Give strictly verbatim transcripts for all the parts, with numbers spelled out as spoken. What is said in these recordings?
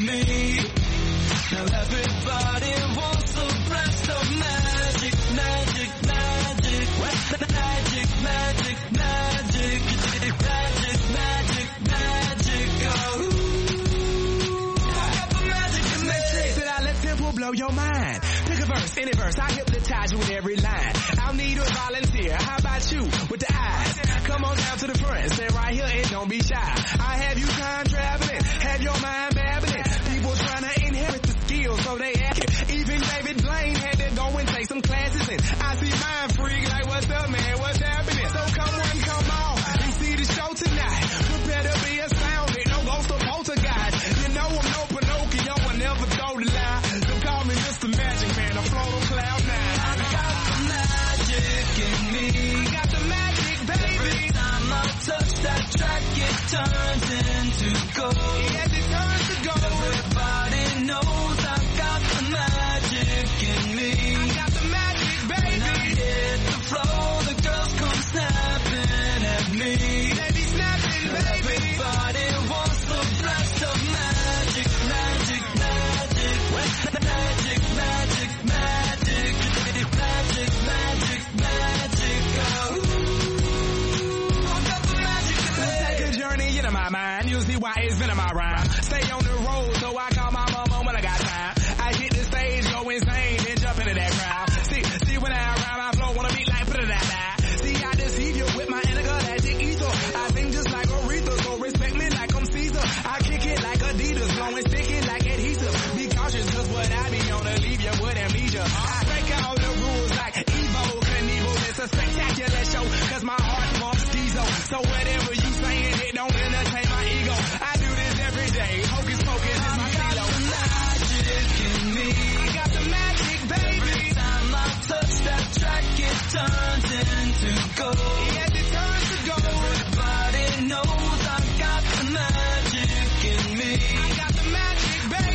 me. Now everybody wants a blast of magic, magic, magic, magic, magic, magic, magic, magic, magic, oh. I got the magic in me. Said I let tempo blow your mind. Pick a verse, any verse, I hypnotize you with every line. I'll need a volunteer. How about you with the eyes? Come on down to the front, stand right here and don't be shy. I have you time traveling, have your mind babbling. People trying to inherit the skills, so they act it. Even David Blaine had to go and take some classes in. I see mind freak like, what's up, man? What's happening? So come on, come on, and see the show tonight. Prepare to be astounded, no ghost or poltergeist. You know I'm no Pinocchio, I never throw the line. So call me Mister Magic Man, I float on cloud nine. I got the magic in me. I got the magic, baby. Every time I touch that track, it turns into gold. Yes, it turns to gold. Everybody knows I got the magic in me. I got the magic, baby. When I hit the floor, the girls come snapping at me. They be snapping, baby. Everybody wants the blast of magic, magic, magic, magic, magic, magic, magic, magic, magic, magic, oh. I got the magic in me. Let's take a journey into my mind. You'll see why it's been in my rhyme. Stay on the road, so I call my mama when I got time. I hit the stage, go insane, then jump into that crowd. See, see when I rhyme, I flow on a beat like da-da-da-da. See, I deceive you with my intergalactic ether. I sing just like Aretha, so respect me like I'm Caesar. I kick it like Adidas, blowing sticky like adhesive. Be cautious, cause what I be on to leave you with amnesia. I break all the rules like Evo Knievel. It's a spectacular show, cause my heart pumps schizo. So whatever you saying, it don't entertain my ego. I do this every day, hocus pocus is my I got the magic in me. I got the magic, baby. Every time I touch that track, it turns into gold. Yes, it turns to gold. Everybody knows I got the magic in me. I got the magic, baby.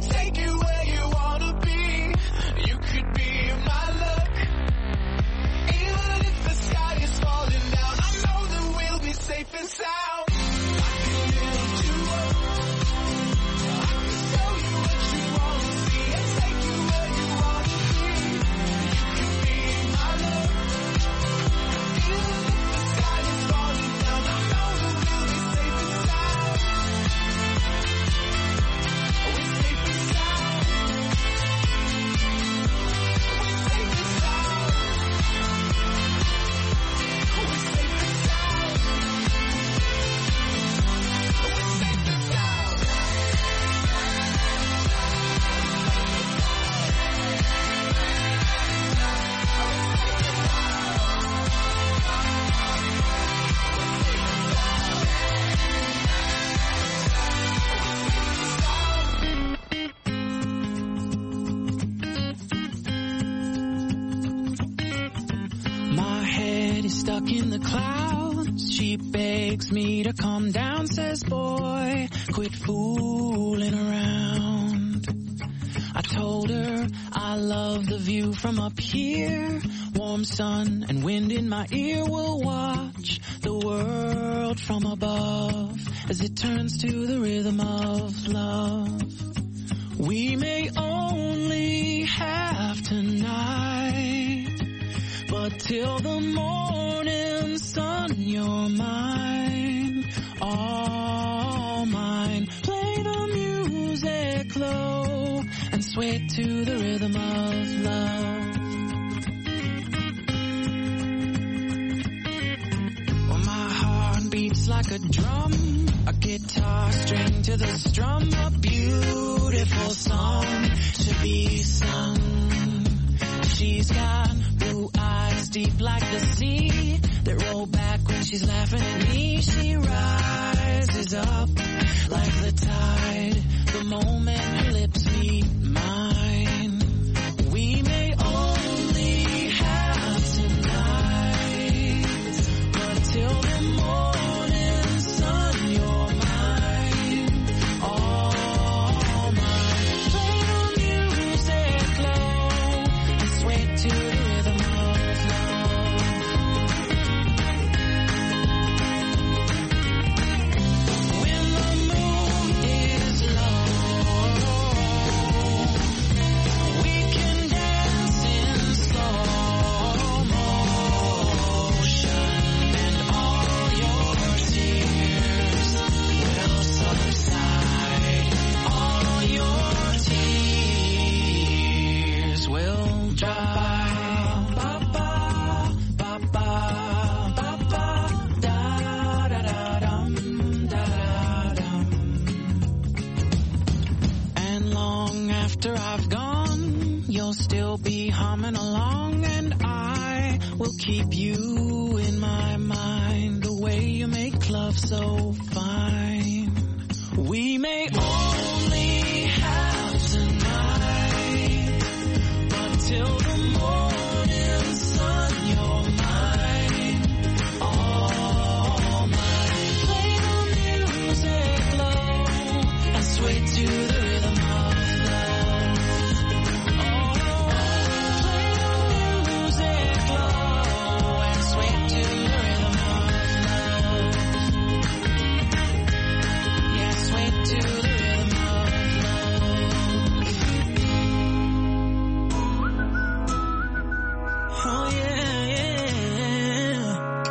and take you where you wanna be. You could be my luck. Even if the sky is falling down, I know that we'll be safe and sound. I can lift you up. I can show you what you wanna see and take you where you wanna be. You could be my luck. Even if the sky is falling down, I know that we'll be safe and sound. We're safe and sound. We're safe and sound. We're safe and sound. We're safe and sound. My head is stuck in the clouds. She begs me to calm down, says, boy, quit fooling around. I told her I love the view from up here. Warm sun and wind in my ear. Will watch the world from above as it turns to the rhythm of love. We may only have tonight, but till the morning sun, you're mine, all mine. Play the music low and sway to the rhythm of love. Well, my heart beats like a drum, a guitar string to the strum, a beautiful song to be sung. She's got blue eyes deep like the sea that roll back when she's laughing at me. She rises up like the tide the moment her lips meet mine. We may only have tonight, but till the morning sun, you're mine, all mine. Play the music low and sway to the rhythm of love. When the moon is low, we can dance in slow motion, and all your tears will subside. All your tears will dry. Ba ba ba ba ba ba da da da dum da da dum. And long after I've gone, you'll still be humming along, and I will keep you in my mind the way you make love so fine. We may only have tonight, but till the morning sun, you're mine, all mine. Play the music low and sway to the rhythm of love. Oh, play the music low and sway to the rhythm of love. Yeah, sway to the rhythm of love. Oh yeah, yeah.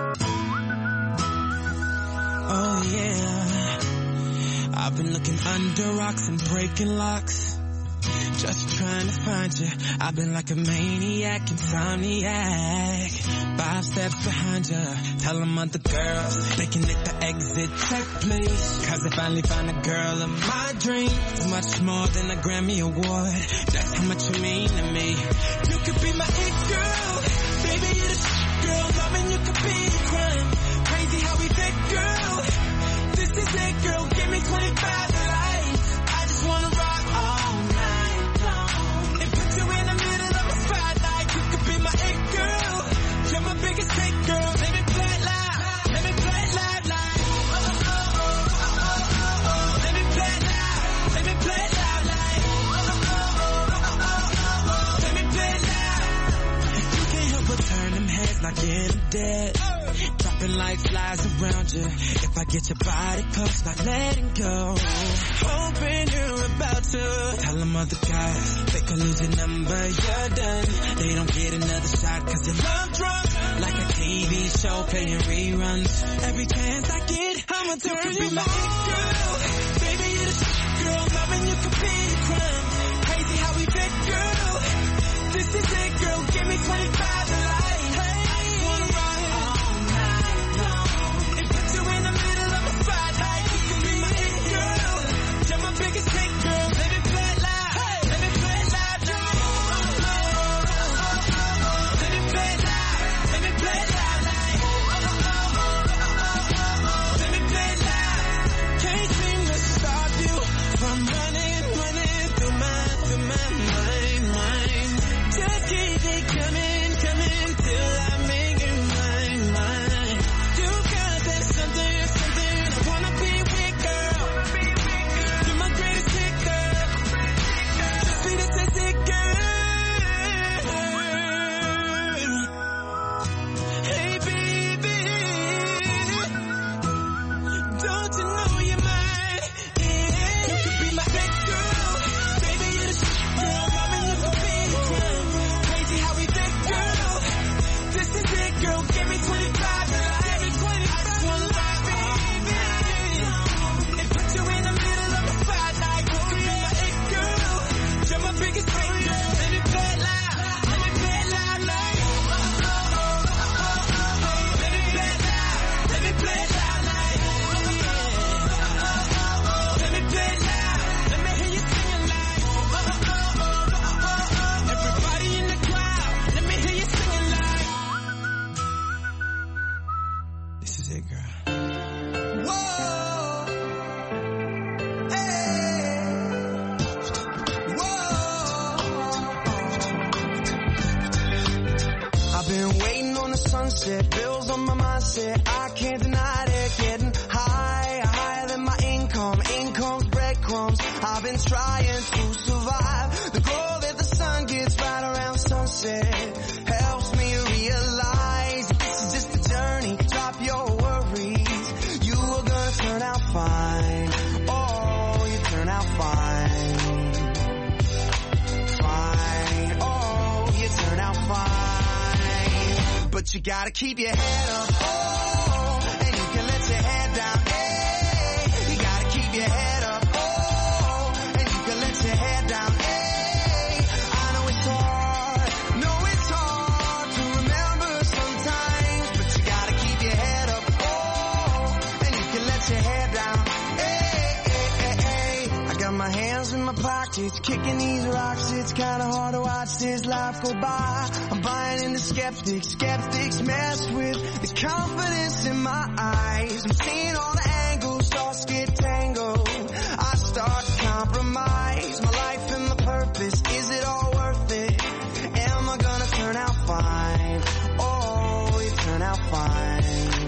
Oh yeah. I've been looking under rocks and breaking locks, just trying to find you. I've been like a maniac, insomniac. Five steps behind you, tell them other girls they can hit the exit check, please. Cause I finally found a girl of my dreams, much more than a Grammy award. That's how much you mean to me. You could be my it girl, baby, you're the shit girl. Loving you could be a crime. Crazy how we fit, girl. This is it, girl. Give me twenty-five to life. I just wanna rock all night long and put you in the middle of a spotlight. You could be my it girl. You're my biggest hit, girl. Let me play it loud. Let me play it loud, like. Oh, oh, oh, oh, oh, oh, oh. Let me play it loud. Let me play it loud, like. butterflies around you. If I get your body close, not letting go. Hoping you're about to tell them other guys they can lose your number, you're done. They don't get another shot cause they're love drunk. Like a T V show playing reruns. Every chance I get, I'ma turn you my girl. Baby, you're the shit, girl. Loving you could be a crime. Crazy how we fit, girl. This is it, girl. Give me twenty-five to life. Hey, I just wanna ride all night long and put you in the middle of a fight. Like you could be my it, girl. You're my biggest hit, girl. Let me play it live. Hey, let me play it live, girl. Let me play it live. Let me play it live, like. Let me play it live. Can't seem to stop you from running, running through my, through my mind, mind. Just keep it coming, coming till I make it mine, mine. You got that something, something I wanna be with, girl. You're my greatest hit, girl. The sweetest as it, girl. Hey, baby, don't you know you're mine? Yeah. You could be my big girl. Baby, you're the shit, girl. Loving you could be a crime. Crazy how we fit, girl. This is it, girl. Give me twenty-five to life. Give me twenty-five. I just wanna ride, baby. And put you in the middle of a fight like you could be my it, girl. You're my biggest hit, girl. Let me play it loud. Let me play it loud, like. Let me play it loud. Let me play it loud, like. Let me play it loud. Let me hear you singing, like. Everybody in the crowd, let me hear you singing, like. This is it, girl. Whoa. Hey. Whoa. I've been waiting on the sunset, bills on my mindset, I can't deny it. Getting higher, higher than my income, income's breadcrumbs. I've been trying to survive. The glow that the sun gets right around sunset helps me realize that this is just a journey. Drop your worries, you are gonna turn out fine. Oh, you turn out fine. Fine, oh, you turn out fine. But you gotta keep your head up, oh, and you can let your head down, hey. You gotta keep your head up, oh, and you can let your head down, hey. I know it's hard, know it's hard to remember sometimes, but you gotta keep your head up, oh, and you can let your head down, hey, hey, hey, hey. I got my hands in my pockets, kicking these rocks, it's kinda hard to watch this life go by. I'm buying into skeptics, skeptics mess with the confidence in my eyes. I'm seeing all the angles, thoughts get tangled. I start to compromise my life and my purpose. Is it all worth it? Am I gonna turn out fine? Oh, you turn out fine.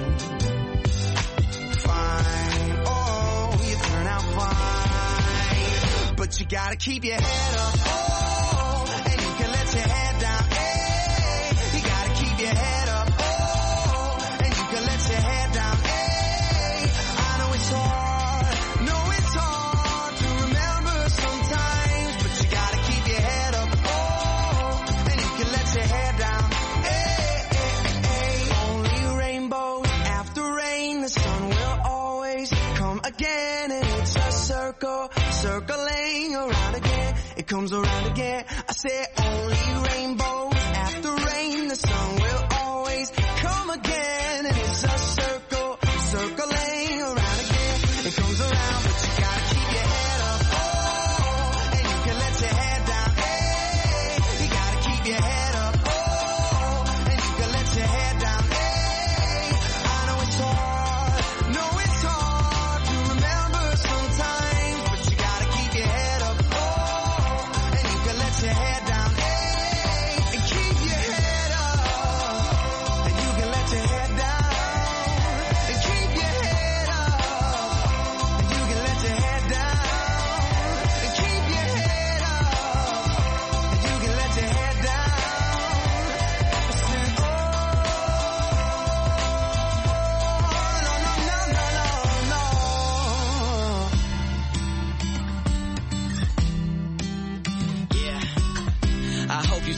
Fine, oh, you turn out fine. But you gotta keep your head up, oh, and you can let your head down, hey. You gotta keep your head up, oh, and you can let your head down, hey. I know it's hard, know it's hard to remember sometimes, but you gotta keep your head up, oh, and you can let your head down, hey, hey, hey. Only rainbows after rain, the sun will always come again, and it's a circle, circling around again. It comes around again. I say only rainbows after rain, the sun will always come again, and it's a circle, circling around again. It comes around, but you gotta keep your head up, oh, and you can let your head down, hey. You gotta keep your head up, oh, and you can let your head down, hey. I know it's hard, know it's hard to remember sometimes, but you gotta keep your head up, oh, and you can let your head down, hey. And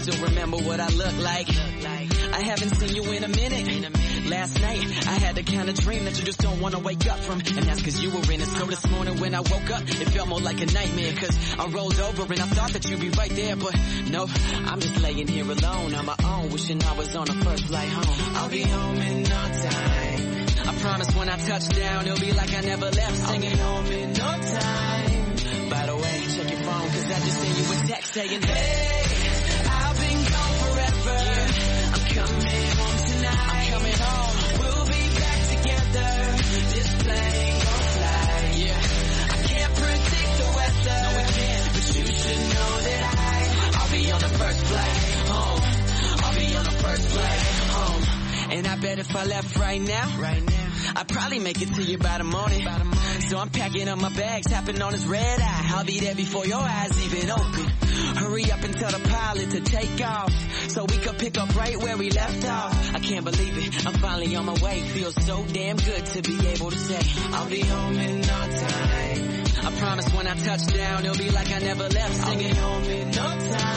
still remember what I look like. I haven't seen you in a minute. Last night, I had the kind of dream that you just don't want to wake up from. And that's cause you were in it. So this morning when I woke up, it felt more like a nightmare. Cause I rolled over and I thought that you'd be right there. But no, I'm just laying here alone on my own, wishing I was on the first flight home. I'll be home in no time. I promise when I touch down, it'll be like I never left. Singing home in no time. By the way, check your phone, cause I just sent you a text saying, hey, I've been gone forever. Yeah. I'm coming home tonight. I'm coming home. We'll be back together. This plane gon' fly. Yeah. I can't predict the weather. No, we can't. But you should know that I, I'll be on the first flight home. I'll be on the first flight home. And I bet if I left right now, right now, I'd probably make it to you by the morning. By the morning. So I'm packing up my bags, tapping on this red eye. I'll be there before your eyes even open. Hurry up and tell the pilot to take off, so we could pick up right where we left off. I can't believe it, I'm finally on my way. Feels so damn good to be able to say I'll be home in no time. I promise when I touch down, it'll be like I never left. Singing home in no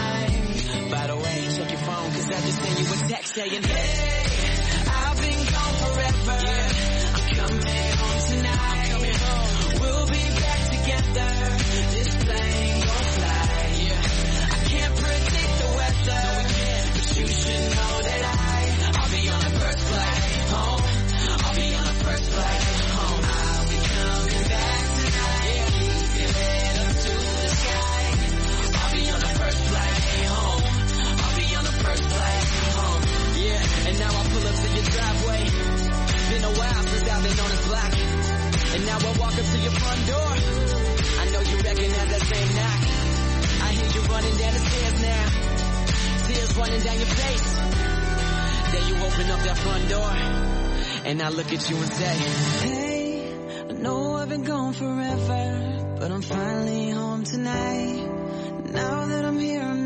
time. By the way, check your phone, cause I just sent you a text saying, hey, I've been gone forever. Yeah. I'm coming home tonight. I'm coming home. We'll be back together. This plane gon' fly. Yeah. I can't predict the weather. No, we can't. But you should know that I, I'll be on the first flight home. I'll be on the first flight home. I'll be coming back tonight. Yeah. Keep your head up to the sky. I'll be on the first flight home. I'll be on the first flight home. Yeah. And now I pull up to your driveway. Been a while since I've been on this block. And now I walk up to your front door. I know you recognize that same knock. I hear you running down the stairs now. Tears running down your face. Then you open up that front door. And I look at you and say, hey, I know I've been gone forever, but I'm finally home tonight. Now that I'm here, I'm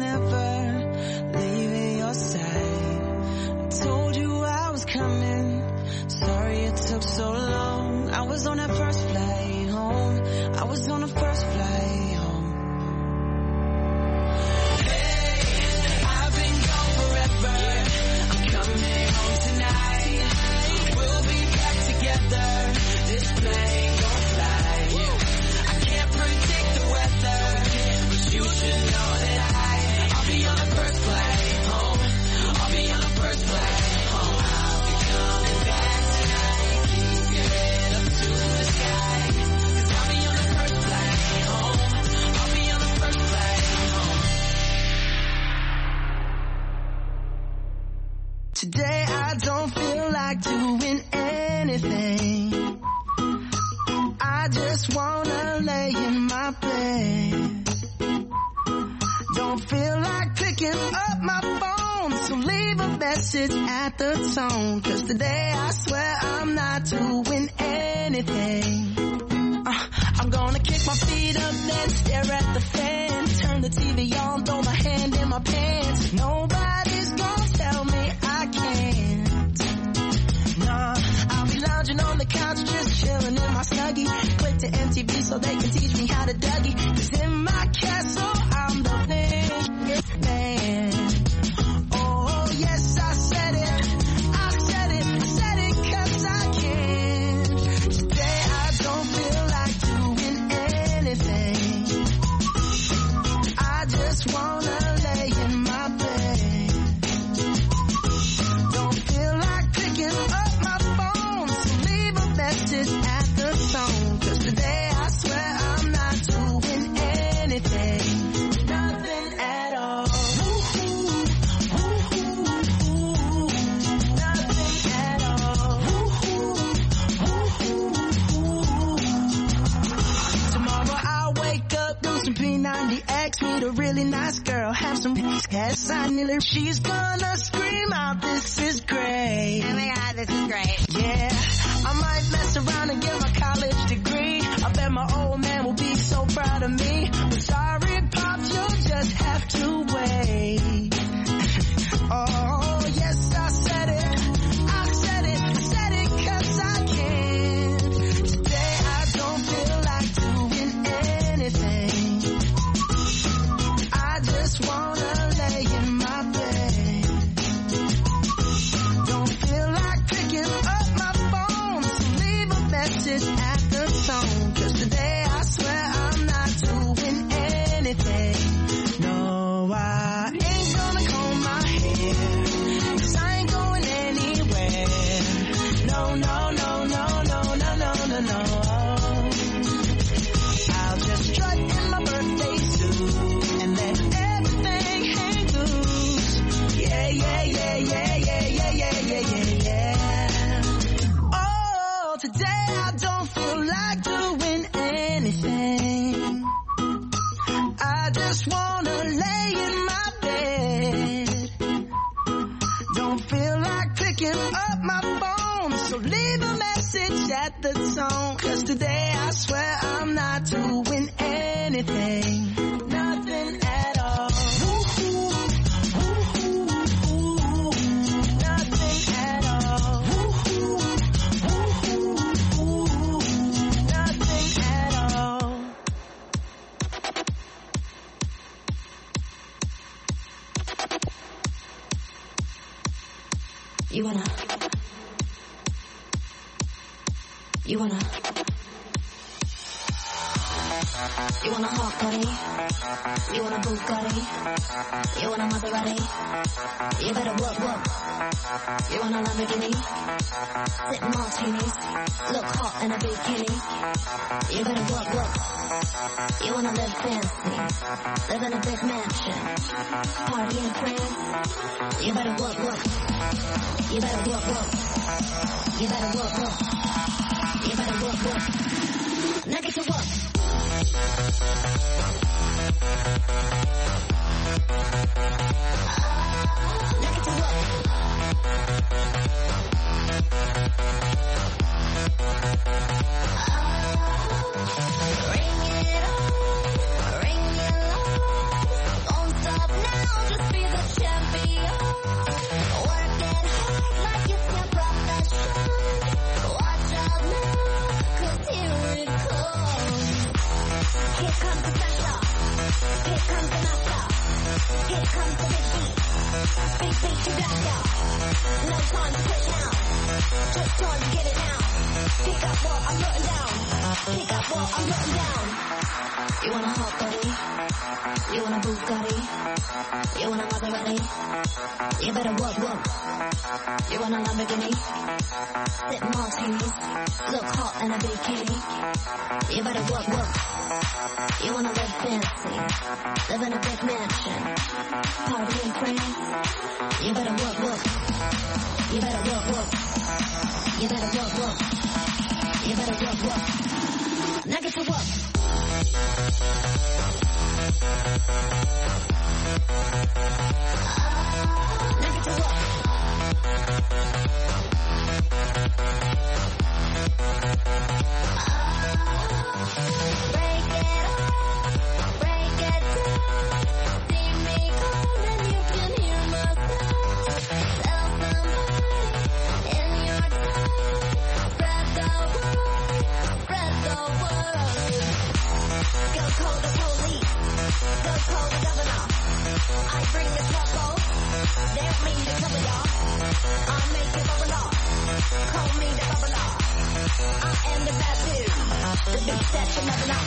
never leaving your side. I told you I was coming. Sorry it took so long. I was on that first flight home. I was on the first flight home. Hey, I've been gone forever. I'm coming home tonight. We'll be back together. This plane gon' fly. Yeah. I can't predict the weather, but you should know that I, I'll be on the first flight home. I'll be on the first flight home. I'll be coming back tonight. Keep your head up to the sky. Cause I'll be on the first flight home. I'll be on the first flight home. Today I don't feel like doing anything. I just wanna lay in my bed. Don't feel like picking up my phone, so leave a message at the tone. Cause today I swear I'm not doing anything. uh, I'm gonna kick my feet up, then stare at the fan. Turn the T V on, throw my hand in my pants. Nobody's gonna tell me I can't. Nah, I'll be lounging on the couch, just chilling in my Snuggie. Click to M T V so they can teach me how to Dougie. Cause in my castle I'm the biggest man. Oh yes, I said it, I said it, I said it cause I can. Today I don't feel like doing anything. I just wanna lay in my bed. Don't feel like picking up my phone, so leave a message at the tone. Cause today I swear I'm not doing anything. Nothing at all. Nothing at all. Tomorrow I'll wake up, do some P ninety X, meet a really nice girl, have some cats, I nearly, she's gonna scream out, this is great. Oh my god, this is great. Yeah, I might mess around and get my college degree. I bet my old man will be so proud of me. But sorry, Pops, you'll just have to wait. Oh, yes, I said it. I said it. I said it cause I can. Today I don't feel like doing anything. I just wanna lay in my bed. message at the tone. Cause today I swear I'm not doing anything. No, I ain't gonna comb my hair. Cause I ain't going anywhere. No, no, no, no, no, no, no, no, no. I'll just strut in my birthday suit and let everything hang loose. Yeah, yeah, yeah, yeah, yeah, yeah, yeah, yeah, yeah, yeah. Oh, today I don't feel like doing anything. I just wanna lay in my bed. Don't feel like picking up my phone, so leave a message at the tone. Cause today I swear I'm not doing anything. Nothing at all. Woo-hoo, woo-hoo, woo-hoo. Nothing at all. Woo-hoo, woo-hoo, woo-hoo. Nothing at all. You wanna, you wanna, you wanna hot body, you wanna Bugatti, you wanna Maserati, you better work, work, you want a Lamborghini, sip martinis, look hot in a bikini, you better work, work, you wanna live fancy, live in a big mansion, party and friends, you better work, work. You better work, work. You better work, work. You better work, work. Now get to work. Now get to work. Ring it on, ring it on. Don't stop now, just be the champion. Work it hard like it's your profession. Watch out now, cause here it comes. Here comes the pressure. Here comes the master. Here comes the big beat. Big beat to black out. No time to quit now. Just time to get it now. Pick up what I'm putting down. Pick up what I'm putting down. You want a hot body? You want a Bugatti? You want a Maserati? You better work, work. You want a Lamborghini? Sip martinis, look hot in a bikini. You better work, work. You wanna live fancy, live in a big mansion, party and friends. You better work, work. You better work, work. You better work, work. You better work, work. Now get to work. Now get to work. Break it off, break it down. See me come and you can hear my sound. Tell somebody in your town. Spread the word, spread the word. Go call the police, go call the governor. I bring the trouble, they don't mean to cover y'all. I make it bubble off, call me the bubbler. I am the bad dude, the beat that you never know.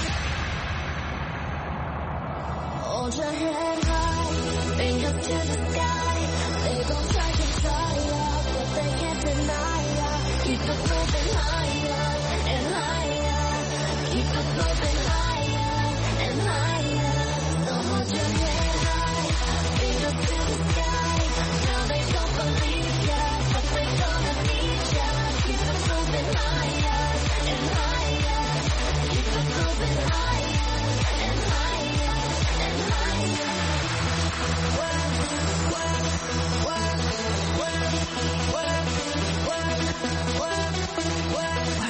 Hold your head high, fingers to the sky. They gon' try to try ya, but they can't deny ya. Keep it moving higher and higher. Keep it moving higher and higher. So hold your head high, fingers to the sky. Now they don't believe ya, but they gonna need ya. Keep it moving higher and higher. Keep it moving higher and higher and higher. Work, work, work, work, work, work, work, work.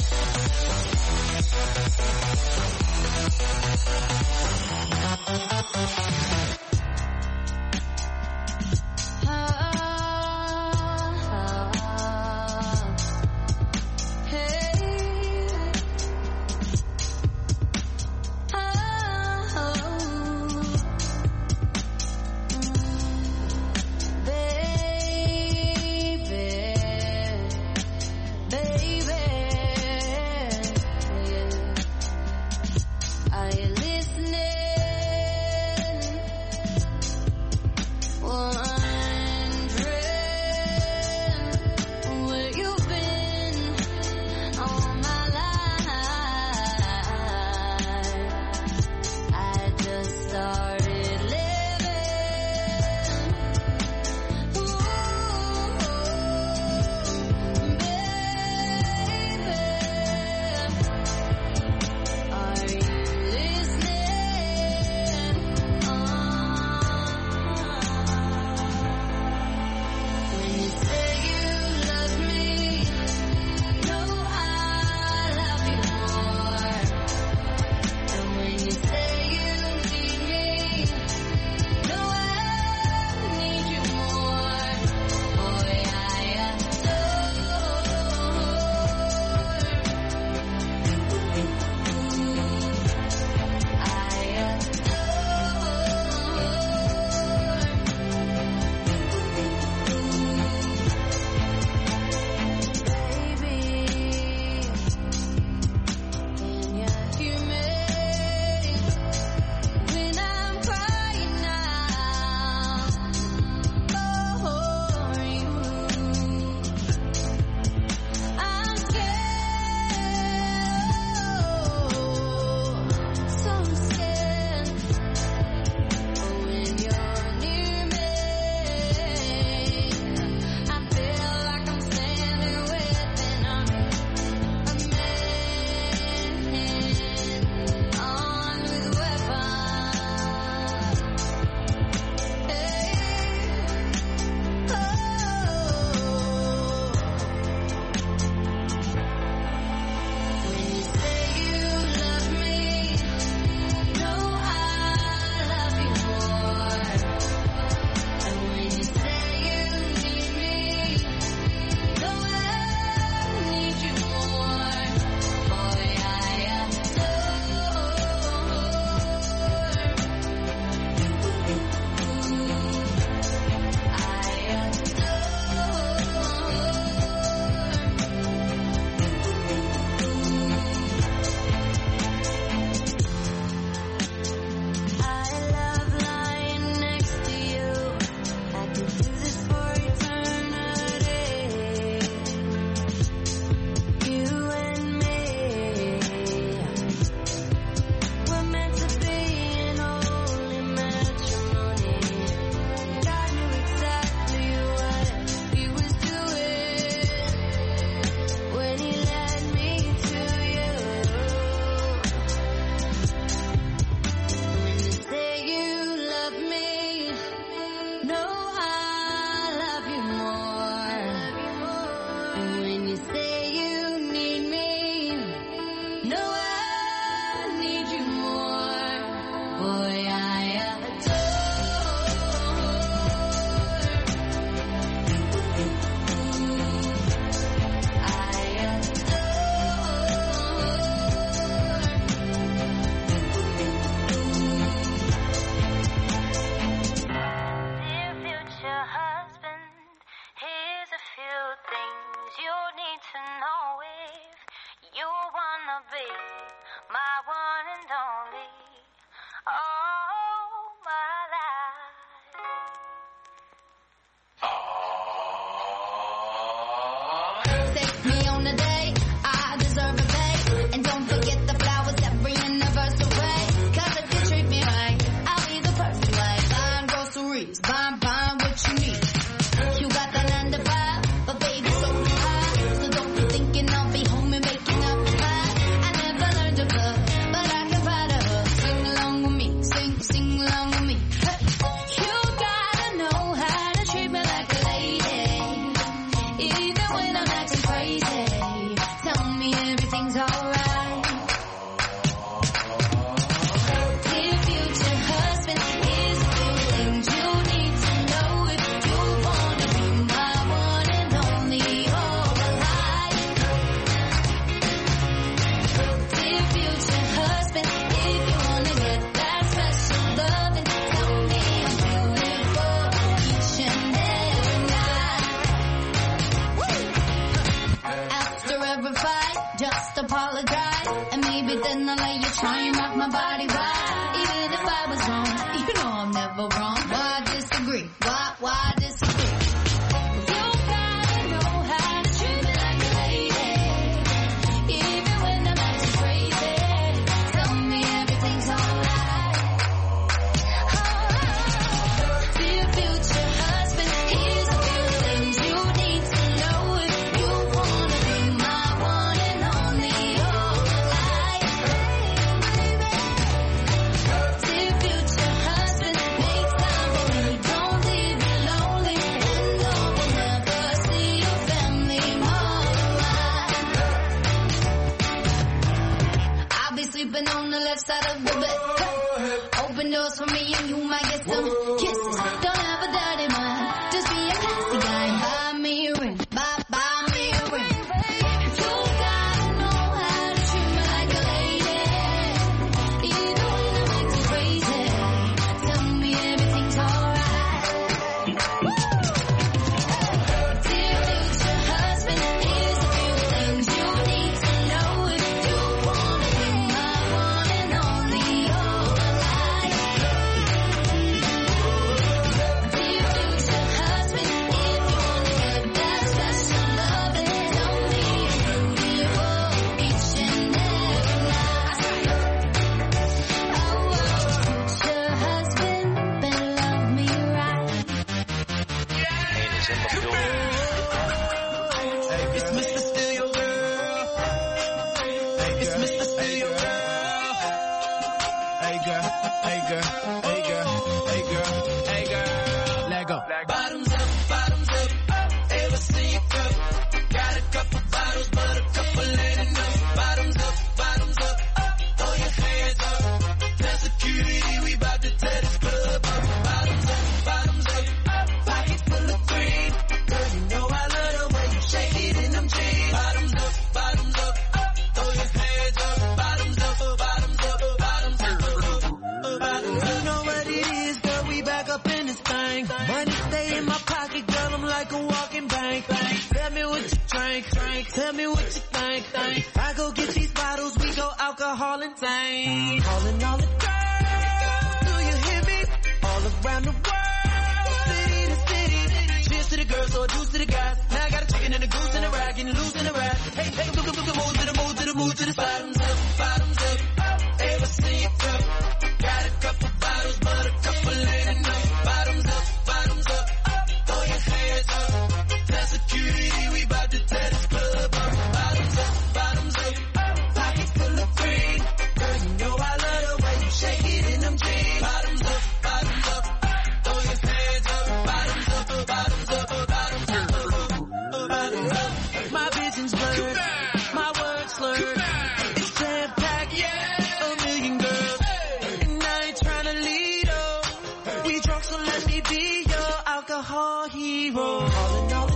But baby, so do I. So don't be thinking I'll be home and making up the bed. I never but then I let you try and rock my body right. Even if I was wrong, you know I'm never wrong. Why disagree? Why, why disagree? You gotta know how to treat me like a lady. Even when I'm acting crazy, tell me everything's alright. Alright. Dear future husband, here's a few things you need to know if you wanna be my one and only all life. Dear future husband, make time for me, don't leave me lonely, and no will never see your family more alive. I'll be sleeping on the left side of the bed. Open doors for me and you might get some kisses. Don't have a dirty mind, just be a classy guy. Buy me a ring, buy, buy me a ring. You gotta know how to treat me like a lady. Even when I'm acting crazy, tell me everything's alright. Dear future husband, here's a few things you need to know if you wanna be my one and only all life. Dear future husband, if you wanna get that special loving, tell me you're beautiful each and every night. Oh, future husband, better love me right. It's Mister Still Your Girl. It's Mister Still Your Girl. Hey girl, hey girl, hey girl, hey girl, hey girl. Let go. Bottoms up, bottoms up. Ever see a cup? Got a couple bottles, but a couple ain't enough. Bottoms up, bottoms up. Throw your hands up. Tell security we bout to tear this club up. Bottoms up, bottoms up. Pockets full of green. Girl, you know I love the way you shake it in them jeans. Bottoms up, bottoms up. Throw your hands up. Bottoms up, bottoms up, bottoms up. Bottoms up. You know what it is, girl, we back up in this thing. Money stay in my pocket, girl, I'm like a walking bank. Tell me what you drink, drink. Tell me what you think, think. I go get these bottles, we go alcohol and tank. Calling all the girls, do you hear me? All around the world, city to city. Cheers to the girls, or juice to the guys. Now I got a chicken and a goose and a rag, getting loose in the rag. Hey, hey, move, move, move, move to the move to the move to the bottoms up, bottoms up. Ever see a cup? Got a couple bottles, but a couple ain't enough. Bottoms up, bottoms up. Throw your hands up. Tell security we bout to tear this club up. Bottoms up, bottoms up. Pockets full of green. Girl, you know I love the way you shake it in them jeans. Bottoms up, bottoms up. Throw your hands up. Bottoms up, bottoms up, bottoms up, bottoms up. My vision's blurred, my words slurred. It's jam packed, yeah. A million girls, and I ain't tryna lead up. We drunk, so let me be your alcohol hero. Calling all the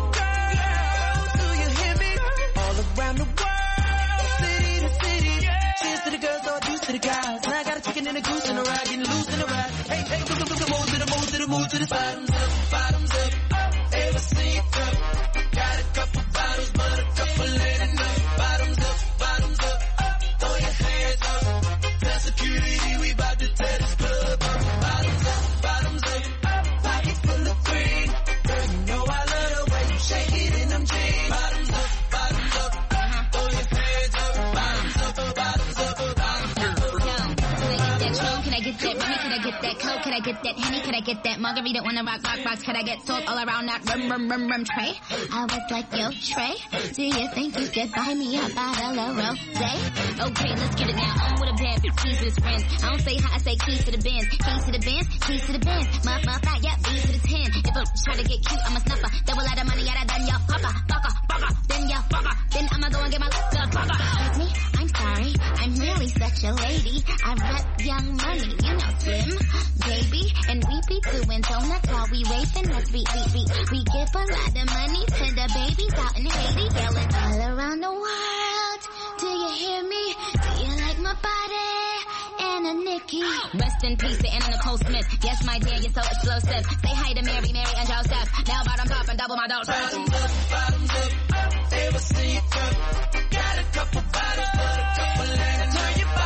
girls, do you hear me? All around the world, city to city. Cheers to the girls, or juice to the guys. Now I got a chicken and a goose and a rag, getting loose in the rag. Hey, hey, move, move, move, move to the move to the move to the bottoms up, bottoms up. Ever see a cup? Got a couple bottles, but a couple ain't enough. Bottoms up, bottoms up. Throw your hands up. Tell security we bout to tear this club up. Bottoms up, bottoms up. Pockets full of green. Girl, you know I love the way you shake it in them jeans. Bottoms up, bottoms up. Throw your hands up. Bottoms up, bottoms up, bottoms up. Can I get that Remy? Can I get that Coke? Can I get that Henny? Can I get that margarita on the rock, rock, rocks? Can I get salt all around that rum, rum, rum, rum tray? I was like, yo, Trey, do you think you could buy me a bottle of rosé? Okay, let's get it now. On with a band, keys to his friends. I don't say hi, I say keys to the Benz. Keys to the Benz, keys to the Benz. My, my fly, yeah, B to the ten. If I try to get cute, I'm a snuffer. Double out of money, yeah, done ya fucker, fucker, fucker. Then ya fucker. Then I'ma go and get my liquor, fucker. Excuse me, I'm sorry, I'm really such a lady. I rep Young Money, you know Slim, baby. And we be doing donuts while we raping us. We, we, we, we give a lot of money to the babies out in Haiti. Yelling all around the world. Do you hear me? Do you like my body? And a Nikki. Rest in peace to Anna Nicole Smith. Yes, my dear, you're so explosive. Say hi to Mary, Mary, and Joseph. Now bottoms up and double my dose. Bottoms up, bottoms up. Ever see a cup? Got a couple bottles, but a couple ain't enough. Turn your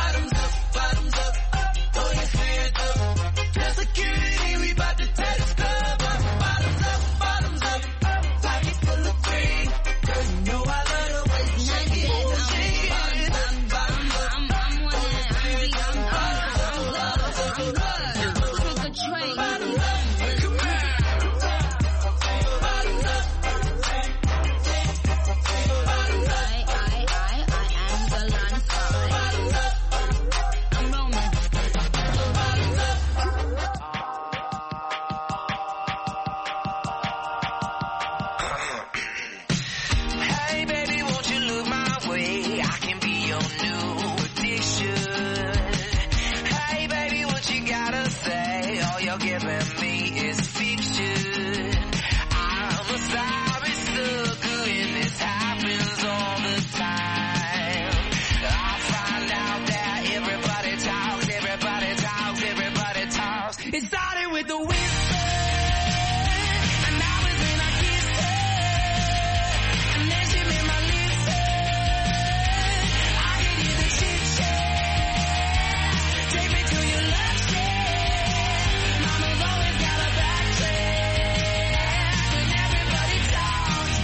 Everybody talks, everybody talks, everybody talks. It started with the whisper, and I was when I kissed her, and then she made my lips hurt. I could hear the chit chat. Take me to your love shack. Mama's always got a back track when everybody talks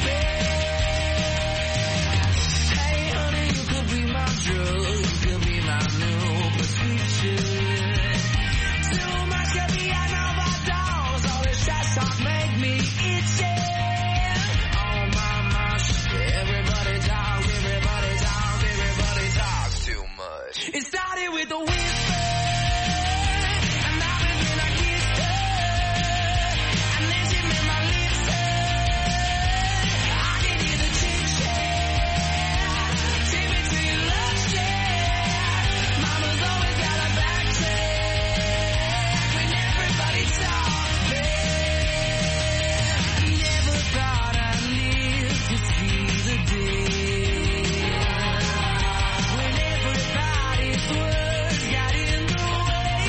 back. Hey honey, you could be my drug, you could be my new prescription. Too much of me, I know my dogs. All this trash talk make me itchy. Oh my, my shit. Everybody talks, everybody talks, everybody talks too much. It started with a whisper, and I was when I kissed her, and then she made my lips hurt. I can hear the chit chat. Take me to your love shack. Mama's always got a back track when everybody talks back. Never thought I'd live to see the day when everybody's words got in the way.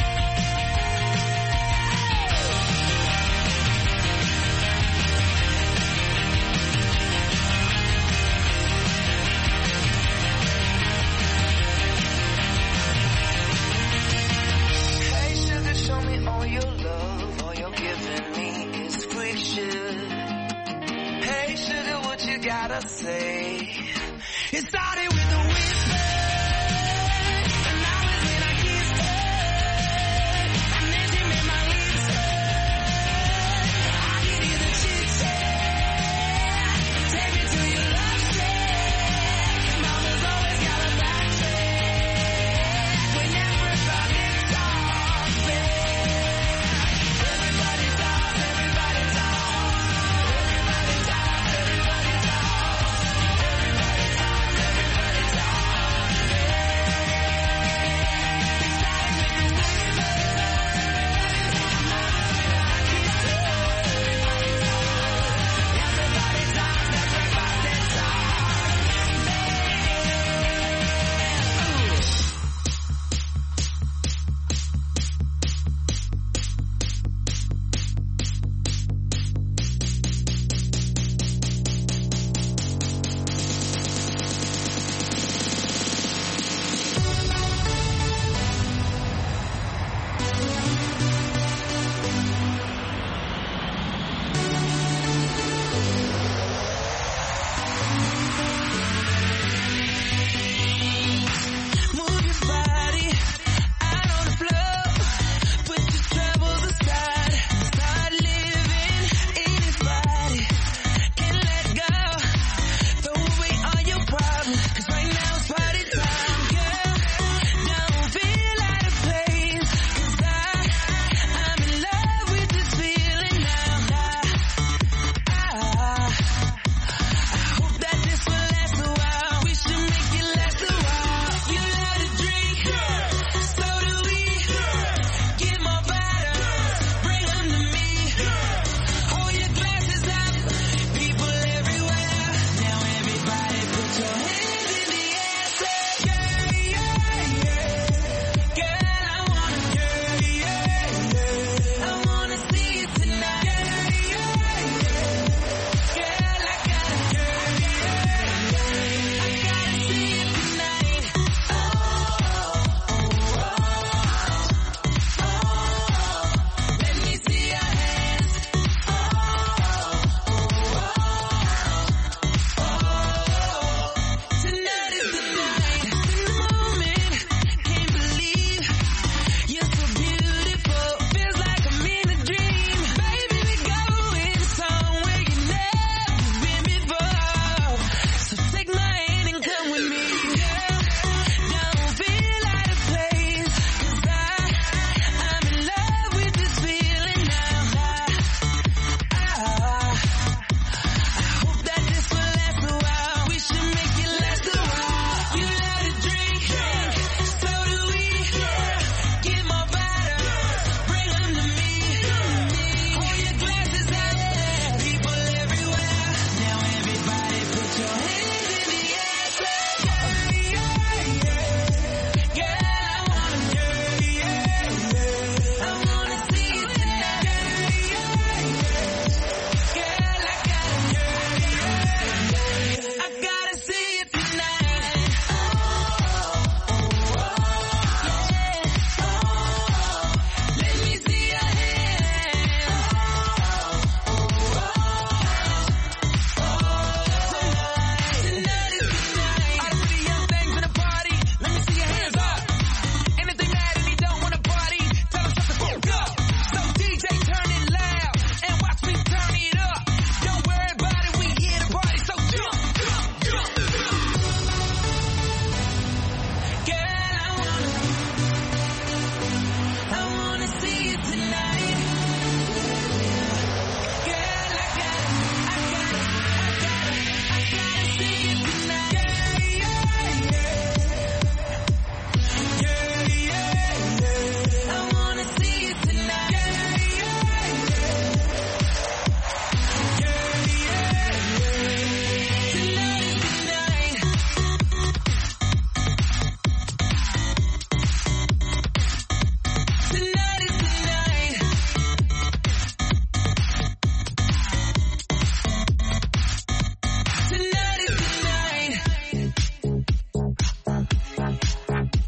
Hey sugar, show me all your love, all you're giving me is fiction. Hey sugar, what you gotta say? It started with a whisper, and I was when I kissed her, and then she made my lips hurt. I could hear the chit chat. Take me to your love shack. Mama's always got a back track when everybody talks back. Everybody talks, everybody talks. Everybody talks, everybody talks. Everybody talks, everybody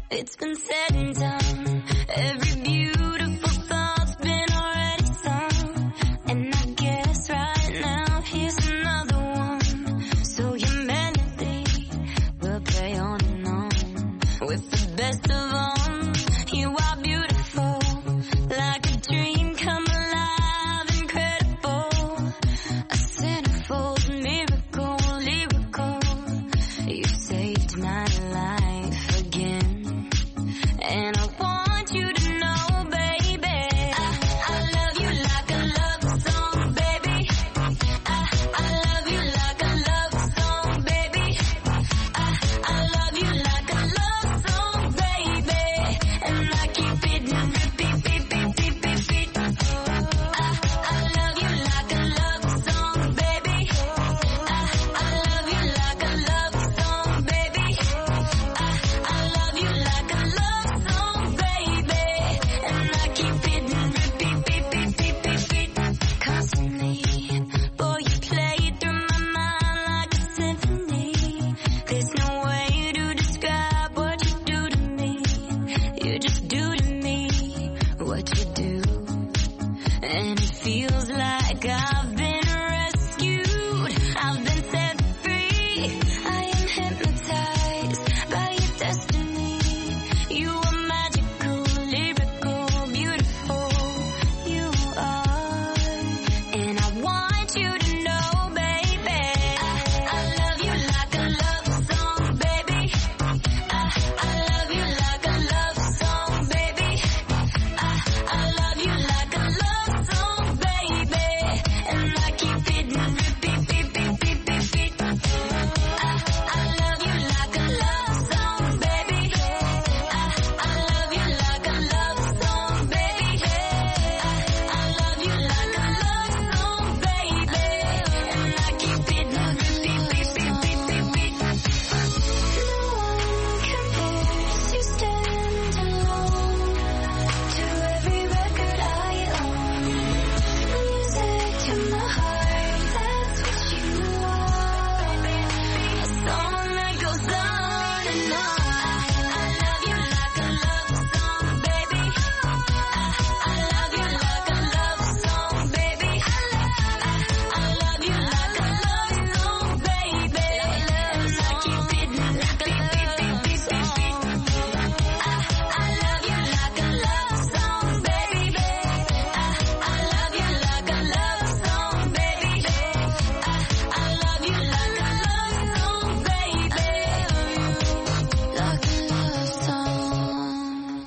It's been said and done. Every beautiful thought's been already sung. And I guess right now here's another one. So your melody will play on and on. With the best of them, you are beautiful. Like a dream come alive, incredible. A centerfold miracle, lyrical. You saved my life again. And I want you to know, baby, I, I love you like a love song, baby. I, I love you like a love song, baby. I, I love you like a love song, baby. And I keep it in repeat, beat, beat, beat, beat, beat. I, I love you like a love song, baby. I, I love you like a love song, baby. I, I love you like a love song, baby. And I keep it in repeat, beat, beat, beat, beat, beat. Constantly, boy, you play it through my mind like a symphony. There's no way to describe what you do to me. You just do to me what you do. And it feels like I've been rescued. I've been set free. I am hypnotized by your destiny. You are magical, lyrical, beautiful. You are. And I want you to know, baby, I, I love you like a love song, baby. I, I love you like a love song, baby. I, I love you like a love song, baby. And I keep it in repeat, beat, beat, beat, beat, beat. I, I love you like a love song, baby. I, I love you like a love song, baby. I, I love you like a love song, baby. And I keep it in repeat, beat, beat, beat, beat, beat. No one compares, you stand alone to every record I own. Music to my heart, that's what you are. A song that goes on and on. I love you like a love song, baby. I, I love you like a love song, baby. I, I love you like a love song, baby. And I keep it like a beat, beat, beat, beat, beat, beat. I, I love you like a love song, baby. I, I love you like a love song, baby. I, I love you like a love song, baby. Like a love song.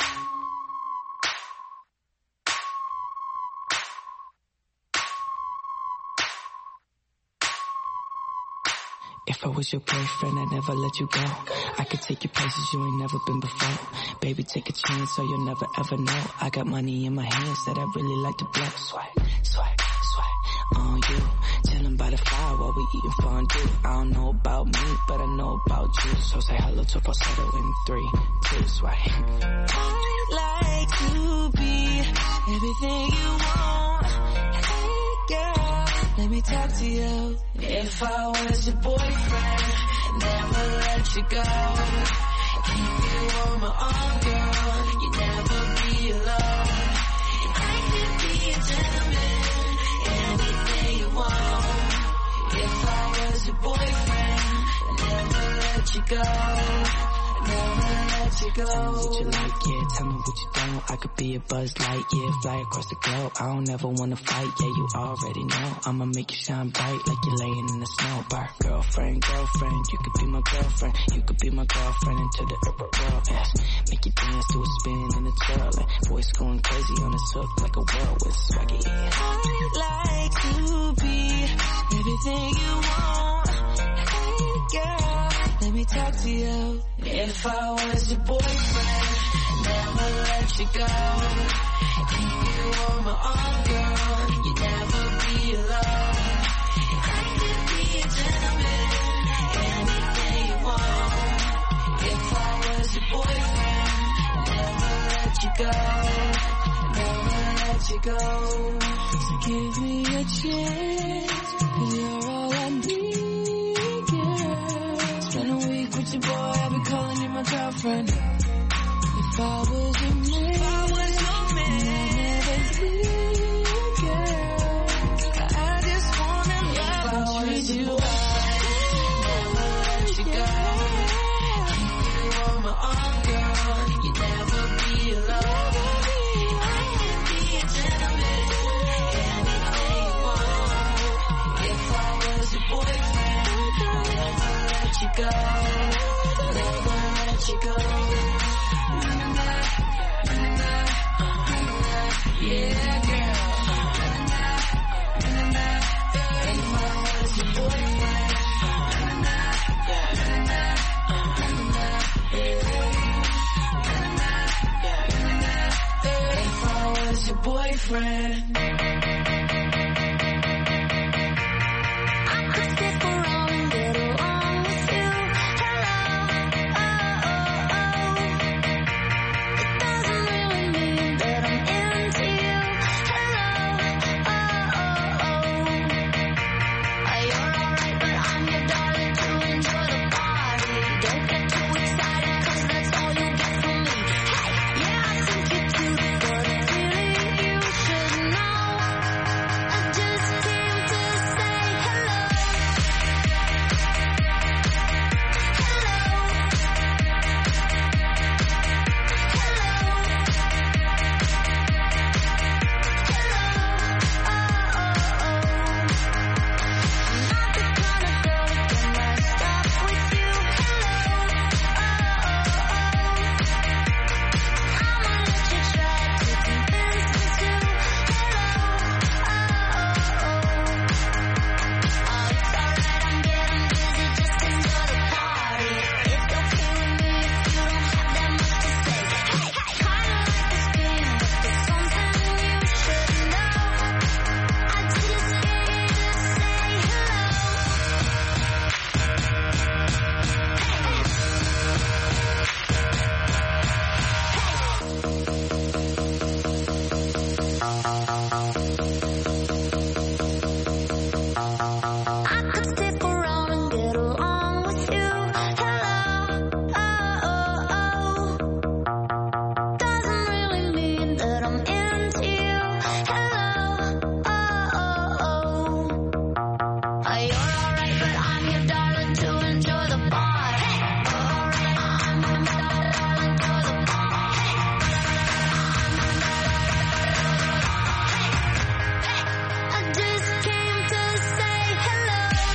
If I was your boyfriend, I'd never let you go. I could take you places you ain't never been before. Baby, take a chance so you'll never ever know. I got money in my hands that I really like to blow. Swipe, swipe, swipe on you. Chilling by the fire while we eating fondue. I don't know about me, but I know about you. So say hello to falsetto in three, two, swipe. I'd like to be everything you want. Hey girl, let me talk to you. If I was your boyfriend, never let you go. Keep you on my arm, girl. You never be alone. I could be a gentleman, anything you want. If I was your boyfriend, never let you go. Never let you go. Tell me what you like, yeah, tell me what you don't. I could be a Buzz Lightyear, fly across the globe. I don't ever wanna fight, yeah, you already know. I'ma make you shine bright like you're laying in the snow. Bar girlfriend, girlfriend, you could be my girlfriend. You could be my girlfriend into the upper world, yes. Make you dance to a spin and a twirl. And voice going crazy on this hook like a whirlwind swaggy. I'd like to be everything you want. Hey girl, let me talk to you. If I was your boyfriend, never let you go. Keep you on my arm, girl. You never be alone. I could be a gentleman, anything you want. If I was your boyfriend, never let you go. Never let you go. So give me a chance, 'cause you're all I need, girl. Spend a week with your boy, I'll be calling you my girlfriend. If I was your man, if I was your man, I'd never leave, girl. I just wanna love and treat you right, never let you go. Keep you on my arm, girl. You never be alone. I can be a gentleman, anything you want. If I was your boyfriend, I'd never let you go, never let you go. Yeah, girl. If I was your boyfriend, if I was your boyfriend, I could skip around and get along with you. Hello, oh, oh, oh. It doesn't really mean that I'm into you. Hello, oh, oh, oh. You're alright, but I'm your darling to enjoy the party. Don't get too excited, cause that's all you get from me. Hey, yeah, I think you're cute, but really you should know. I just came to say hello. I could skip around and get along with you. Hello, oh, oh, oh. Doesn't really mean that I'm into you. Hello, oh, oh, oh. You're alright, but I'm your darling to enjoy the party. Alright, I'm your darling to enjoy the party. I just came to say hello.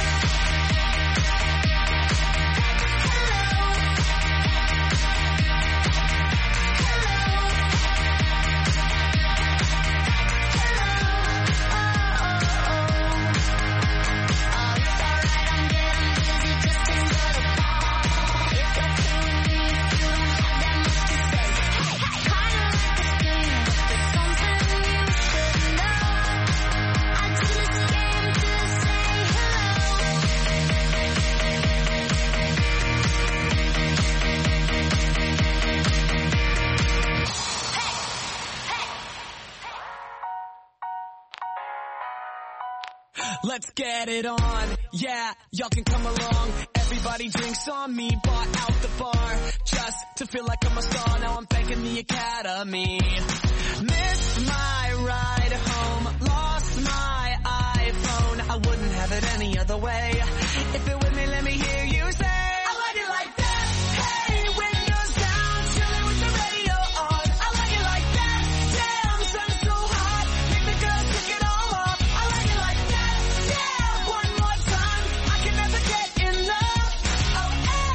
Let's get it on, yeah, y'all can come along. Everybody drinks on me, bought out the bar, just to feel like I'm a star. Now I'm thanking the academy. Missed my ride home, lost my iPhone. I wouldn't have it any other way. If you're with me, let me hear you say, I like it like that. Hey, windows down, chilling with the radio on. I like it like that. Damn, sun's so hot, make the girls take it all off. I like it like that. Yeah, one more time, I can never get enough. Oh,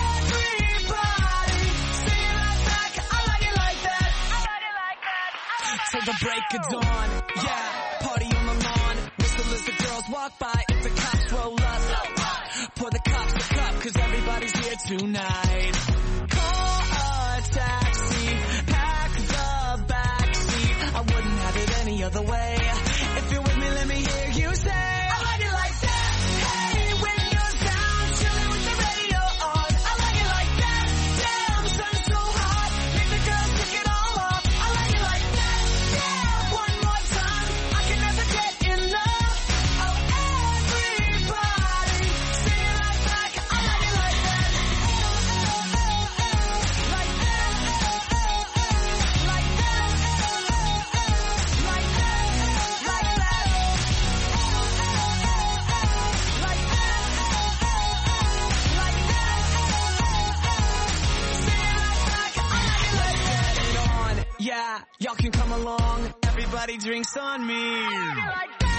everybody, sing it right back. I like it like that. I like it like that. Till the break of dawn, yeah, party on the lawn. Whistle as the girls walk by, if the cops roll up, pour the cops a cup, cause everybody's here tonight. Call a taxi, pack the backseat. I wouldn't have it any other way. If you're with me, let me hear you say, I like it like that. Hey, windows down, chilling with the radio on. I like it like that. Damn, sun's so hot, make the girls take it all off. I like it like that. Yeah, one more time, I can never get enough. Oh, everybody, sing it right back. I like it like that. Y'all can come along, everybody drinks on me. Like that.